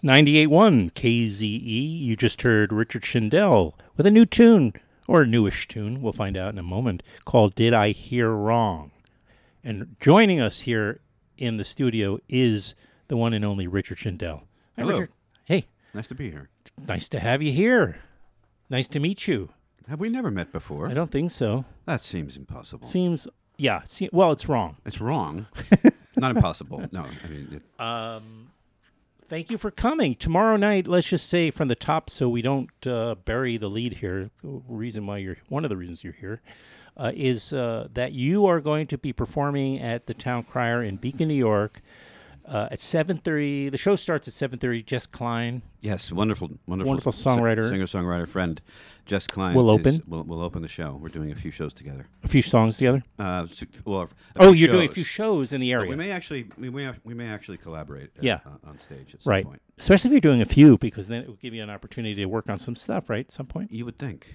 98.1 KZE. You just heard Richard Shindell with a new tune, or a newish tune, we'll find out in a moment, called Did I Hear Wrong? And joining us here in the studio is the one and only Richard Shindell. Hi, Hello. Richard. Hey. Nice to be here. Nice to have you here. Nice to meet you. Have we never met before? I don't think so. That seems impossible. Well, it's wrong. It's wrong. Not impossible. No, I mean... Thank you for coming. Tomorrow night, let's just say from the top so we don't bury the lead here, one of the reasons you're here, is that you are going to be performing at the Town Crier in Beacon, New York at 7:30. The show starts at 7:30. Jess Klein. Yes, wonderful songwriter. Singer-songwriter friend Jess Klein will open the show. We're doing a few shows together. A few songs together? You're doing a few shows in the area. But we may actually collaborate on stage at some right. point. Especially if you're doing a few, because then it will give you an opportunity to work on some stuff, right, at some point? You would think.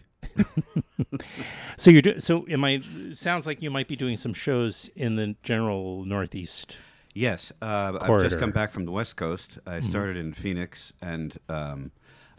Sounds like you might be doing some shows in the general Northeast. Yes, I've just come back from the West Coast. I started in Phoenix, and then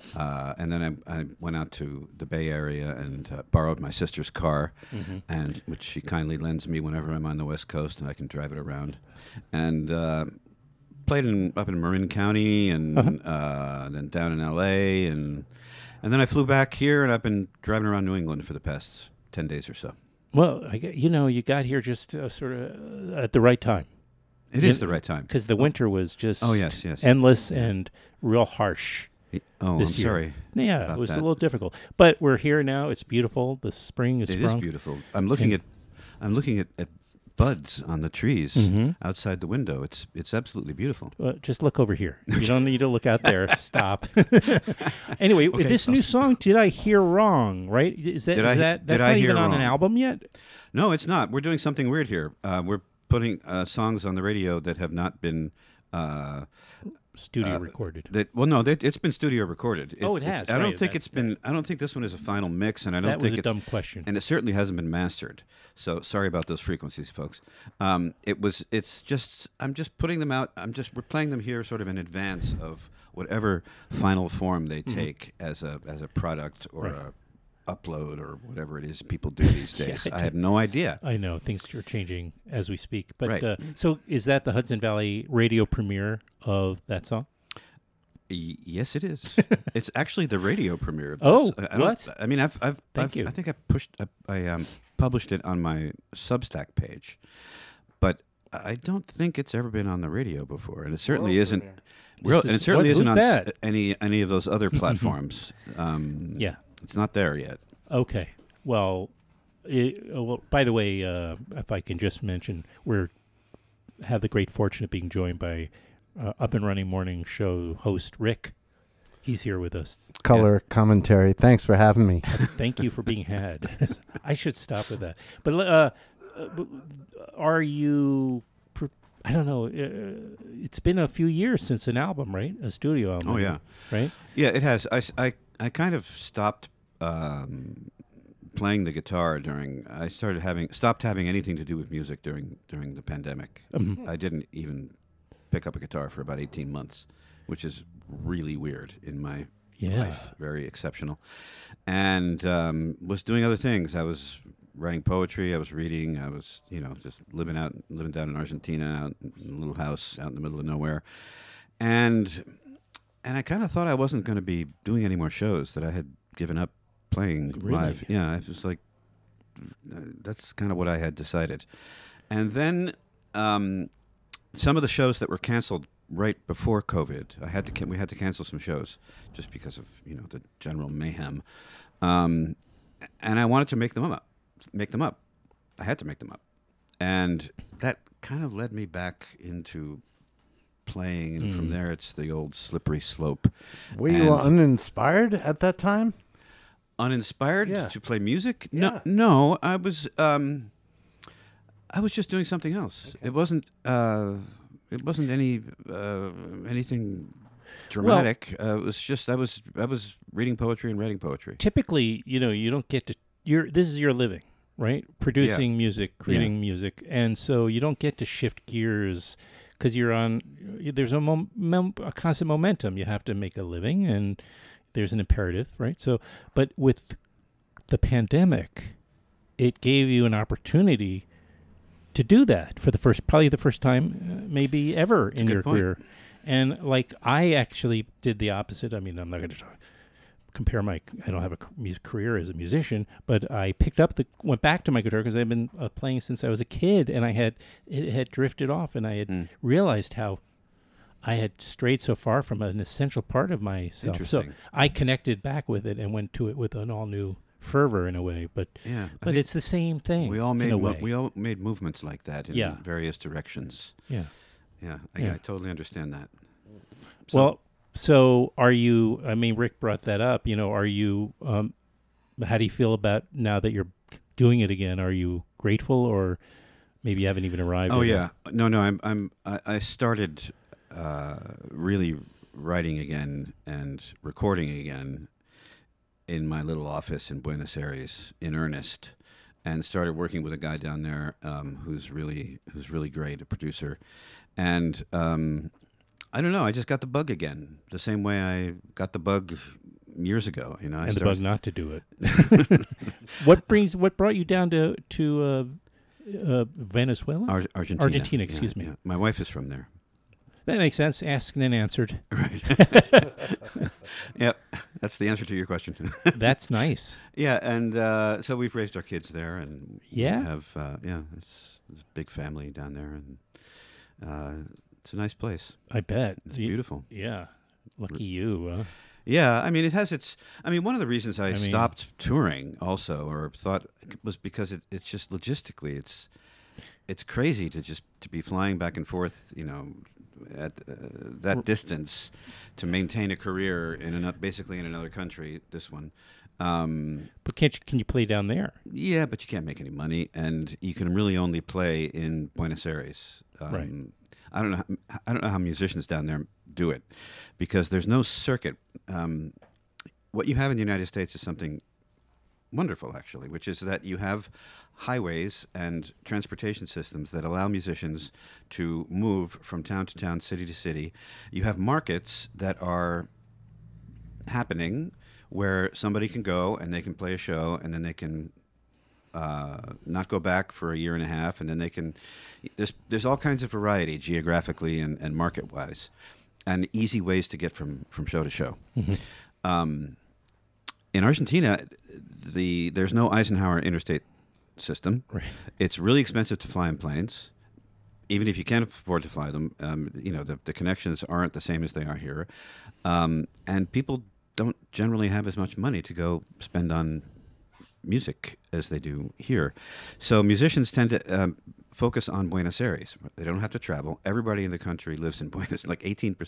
I went out to the Bay Area and borrowed my sister's car, and which she kindly lends me whenever I'm on the West Coast, and I can drive it around. And played up in Marin County, and then down in L.A., and then I flew back here, and I've been driving around New England for the past 10 days or so. Well, you got here just sort of at the right time. It is the right time. Because the winter was just yes. endless and real harsh. I'm sorry. Yeah, it was a little difficult. But we're here now. It's beautiful. The spring is sprung. It is beautiful. I'm looking at buds on the trees outside the window. It's absolutely beautiful. Just look over here. You don't need to look out there. Stop. Anyway, Okay, this new song, Did I Hear Wrong, right? That's not even on an album yet? No, it's not. We're doing something weird here. We're putting songs on the radio that have not been studio recorded. It's been studio recorded. It has. I don't think this one is a final mix, and I don't think it's a dumb question. And it certainly hasn't been mastered. So sorry about those frequencies, folks. I'm just putting them out. We're playing them here, sort of in advance of whatever final form they take as a product or a upload or whatever it is people do these days. I have no idea. I know things are changing as we speak. But right. So is that the Hudson Valley radio premiere of that song? Yes, it is. It's actually the radio premiere. What? I mean, Thank you. I think I published it on my Substack page, but I don't think it's ever been on the radio before, and it certainly isn't. And it certainly isn't on any of those other platforms. It's not there yet. Okay. Well, by the way, if I can just mention, we have the great fortune of being joined by Up and Running Morning Show host Rick. He's here with us. Color commentary. Thanks for having me. Thank you for being had. I should stop with that. But are you... I don't know. It's been a few years since an album, right? A studio album. Oh, yeah. Right? Yeah, it has. I kind of stopped playing the guitar stopped having anything to do with music during the pandemic. I didn't even pick up a guitar for about 18 months, which is really weird in my life. Very exceptional. And was doing other things. I was writing poetry. I was reading. I was, just living down in Argentina, out in a little house out in the middle of nowhere. And I kind of thought I wasn't going to be doing any more shows, that I had given up playing live. Yeah, I was like, that's kind of what I had decided. And then some of the shows that were canceled right before COVID, we had to cancel some shows just because of the general mayhem. And I wanted to make them up. I had to make them up, and that kind of led me back into playing, and from there it's the old slippery slope. Were you uninspired at that time? Uninspired to play music? Yeah. No. I was just doing something else. Okay. It wasn't anything dramatic. It was just I was reading poetry and writing poetry. Typically, you don't get to. This is your living, right? Producing music, creating music, and so you don't get to shift gears because you're on. There's a constant momentum. You have to make a living, and there's an imperative, right? So, but with the pandemic, it gave you an opportunity to do that for probably the first time, maybe ever in your career. And like I actually did the opposite. I mean, I'm not going to compare I don't have a career as a musician, but I went back to my guitar because I've been playing since I was a kid, and it had drifted off, and I had realized how I had strayed so far from an essential part of myself. So I connected back with it and went to it with an all new fervor in a way, but it's the same thing. We all made movements like that in various directions. I totally understand that. So are you? I mean, Rick brought that up. Are you? How do you feel about now that you're doing it again? Are you grateful, or maybe you haven't even arrived? Oh yeah, no. I started really writing again and recording again in my little office in Buenos Aires in earnest, and started working with a guy down there who's really great, a producer, and I don't know, I just got the bug again, the same way I got the bug years ago. And the bug not to do it. What brought you down to Venezuela? Argentina, excuse me. Yeah. My wife is from there. That makes sense. Asked and answered. Right. Yep, that's the answer to your question. That's nice. Yeah, and so we've raised our kids there, and we have it's a big family down there, and it's a nice place. I bet it's beautiful. Yeah, lucky you. Yeah, I mean, it has its. I mean, one of the reasons I stopped touring also, or thought, was because it's just logistically, it's crazy to be flying back and forth, at that distance to maintain a career basically in another country. This one, but can you play down there? Yeah, but you can't make any money, and you can really only play in Buenos Aires. Right. I don't know how musicians down there do it, because there's no circuit. What you have in the United States is something wonderful, actually, which is that you have highways and transportation systems that allow musicians to move from town to town, city to city. You have markets that are happening where somebody can go and they can play a show, and then they can not go back for a year and a half, and then they can. There's all kinds of variety geographically and market wise, and easy ways to get from show to show. Mm-hmm. In Argentina, there's no Eisenhower interstate system. Right. It's really expensive to fly in planes, even if you can't afford to fly them. The connections aren't the same as they are here, and people don't generally have as much money to go spend on music as they do here. So musicians tend to focus on Buenos Aires. They don't have to travel. Everybody in the country lives in Buenos Aires. Like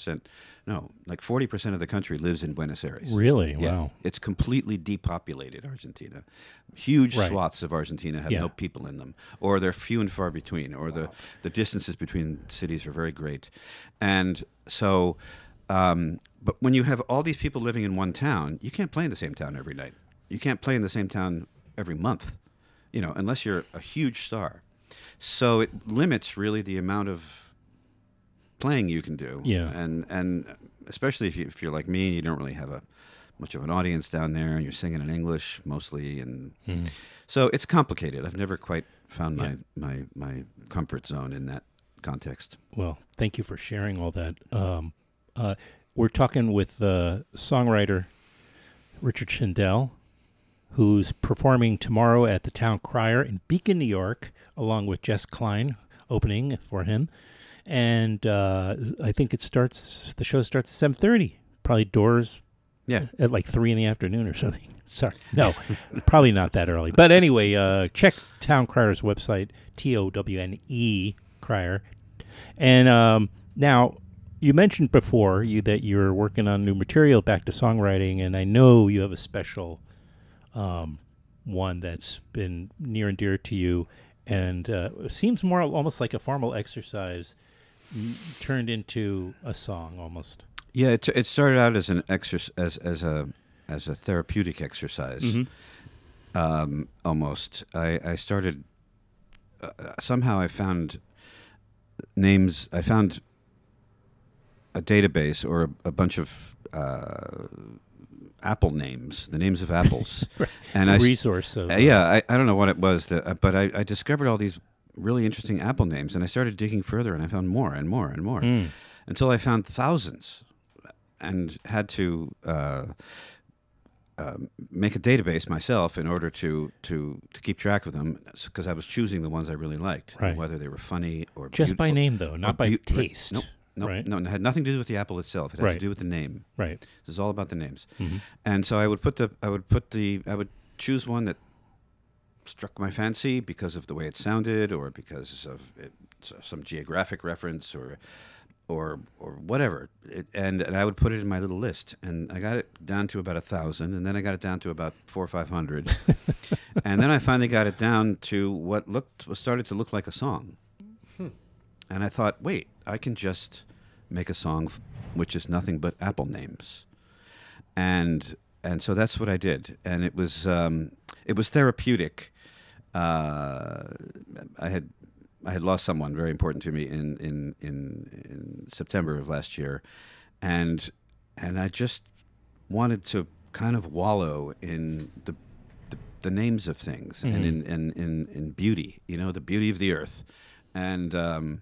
40% of the country lives in Buenos Aires. Really? Yeah. Wow. It's completely depopulated, Argentina. Huge swaths of Argentina have no people in them, or they're few and far between, or the distances between cities are very great. And so, but when you have all these people living in one town, you can't play in the same town every night. You can't play in the same town every month, unless you're a huge star. So it limits really the amount of playing you can do. Yeah. And especially if you're like me and you don't really have much of an audience down there, and you're singing in English mostly, and so it's complicated. I've never quite found my comfort zone in that context. Well, thank you for sharing all that. We're talking with songwriter Richard Shindell, who's performing tomorrow at the Town Crier in Beacon, New York, along with Jess Klein, opening for him. And I think the show starts at 7:30. Probably doors at like 3 p.m. or something. Sorry. No, probably not that early. But anyway, check Town Crier's website, TOWNE Crier. And now, you mentioned before that you're working on new material, back to songwriting, and I know you have a special one that's been near and dear to you, and it seems more almost like a formal exercise turned into a song almost. Yeah, it started out as an exercise, as a therapeutic exercise, almost. I started somehow I found names. I found a database or a bunch of apple names, the names of apples, and resource. Of, I don't know what it was, but I discovered all these really interesting apple names, and I started digging further, and I found more and more and more, until I found thousands, and had to make a database myself in order to keep track of them, because I was choosing the ones I really liked, right. Whether they were funny or just by name, though, not by taste. Nope. Right. No, it had nothing to do with the apple itself. It had to do with the name. Right. This is all about the names. And so I would choose one that struck my fancy because of the way it sounded, or because of some geographic reference, or whatever. And I would put it in my little list, and I got it down to about 1,000, and then I got it down to about 400 or 500, and then I finally got it down to what started to look like a song. And I thought, wait, I can just make a song which is nothing but apple names, and so that's what I did, and it was therapeutic. I had lost someone very important to me in September of last year, and I just wanted to kind of wallow in the names of things, and in beauty, the beauty of the earth, and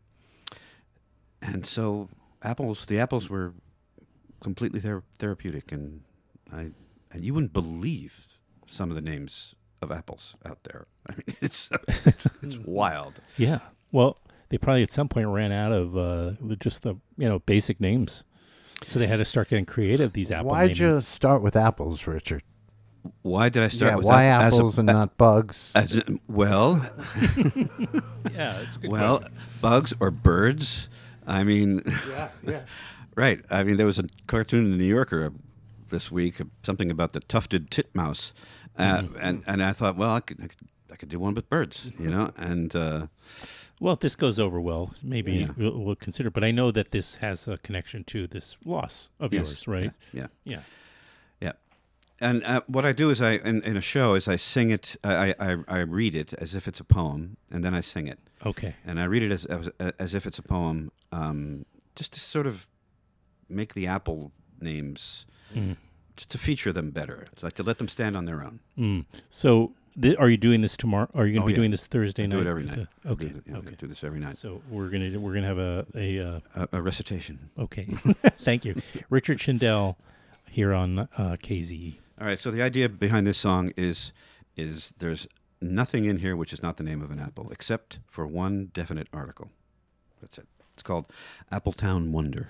so the apples were completely therapeutic, and you wouldn't believe some of the names of apples out there. I mean, it's wild. Yeah. Well, they probably at some point ran out of just the basic names, so they had to start getting creative. These apples. Why'd you start with apples, Richard? Why did I start with why apples and not bugs? Well, yeah, it's a good well, question. Bugs or birds. I mean, yeah. Right. I mean, there was a cartoon in the New Yorker this week, something about the tufted titmouse, and I thought, well, I could do one with birds, and. Well, if this goes over well, maybe we'll consider. But I know that this has a connection to this loss of yours, right? Yeah. And what I do is in a show is I sing it. I read it as if it's a poem, and then I sing it. Okay. And I read it as if it's a poem, just to sort of make the apple names, just to feature them better. It's like to let them stand on their own. So. Are you doing this tomorrow? Are you going to be doing this Thursday night? I do it every night. Okay. I do this every night. So we're gonna have a recitation. Okay. Thank you, Richard Shindell, here on KZE. All right. So the idea behind this song is there's nothing in here which is not the name of an apple, except for one definite article. That's it. It's called Appletown Wonder.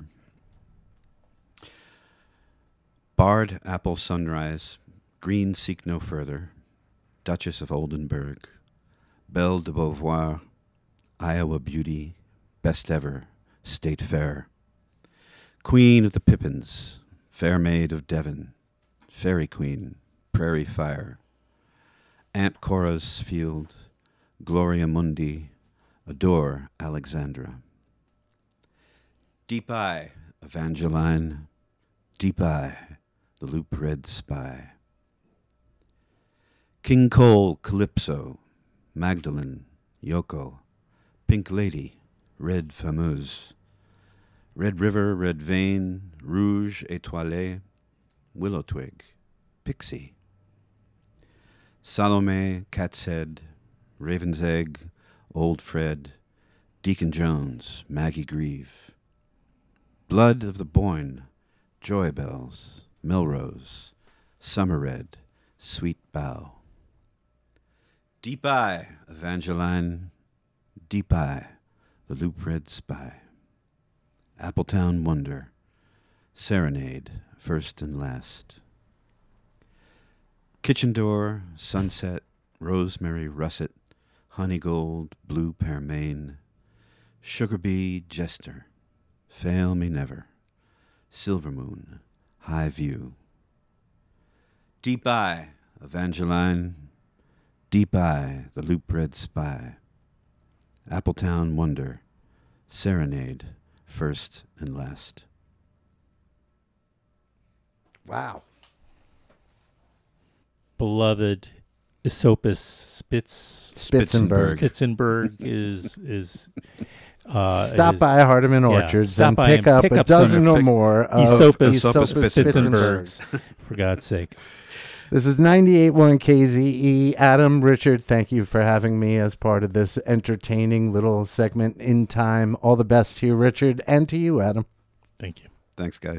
Barred apple sunrise, green seek no further. Duchess of Oldenburg, Belle de Beauvoir, Iowa beauty, best ever, state fair. Queen of the Pippins, fair maid of Devon, fairy queen, prairie fire. Aunt Cora's field, Gloria Mundi, adore Alexandra. Deep eye, Evangeline, deep eye, the loop red spy. King Cole, Calypso, Magdalene, Yoko, Pink Lady, Red Fameuse, Red River, Red Vein, Rouge Étoilé, Willow Twig, Pixie, Salome, Cat's Head, Raven's Egg, Old Fred, Deacon Jones, Maggie Grieve, Blood of the Boyne, Joy Bells, Melrose, Summer Red, Sweet Bough. Deep eye, Evangeline, deep eye, the loop red spy. Appletown Wonder, serenade, first and last. Kitchen door, sunset, rosemary russet, honeygold, blue pearmain, sugar bee jester, fail me never, silver moon, high view. Deep eye, Evangeline, deep eye, the loop red spy. Appletown Wonder, serenade, first and last. Wow. Beloved Aesopus Spitzenberg is Stop it is- by Hardeman yeah, Orchards stop and by pick and up pick a up some dozen or more of Aesopus Aesopus Spitzenbergs, Spitzenbergs. for God's sake. This is 98.1 KZE. Adam, Richard, thank you for having me as part of this entertaining little segment in time. All the best to you, Richard, and to you, Adam. Thank you. Thanks, guys.